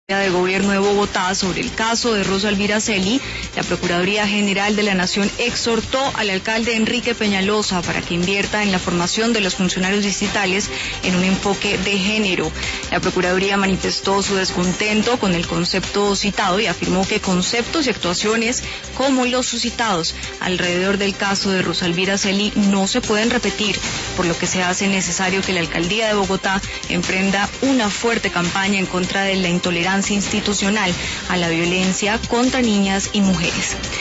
de Gobierno de Bogotá sobre el caso de Rosa Elvira Celi, la Procuraduría General de la Nación exhortó al alcalde Enrique Peñalosa para que invierta en la formación de los funcionarios distritales en un enfoque de género. La Procuraduría manifestó su descontento con el concepto citado y afirmó que conceptos y actuaciones como los suscitados alrededor del caso de Rosa Elvira Celi no se pueden repetir, por lo que se hace necesario que la Alcaldía de Bogotá emprenda una fuerte campaña en contra de la intolerancia institucional a la violencia contra niñas y mujeres.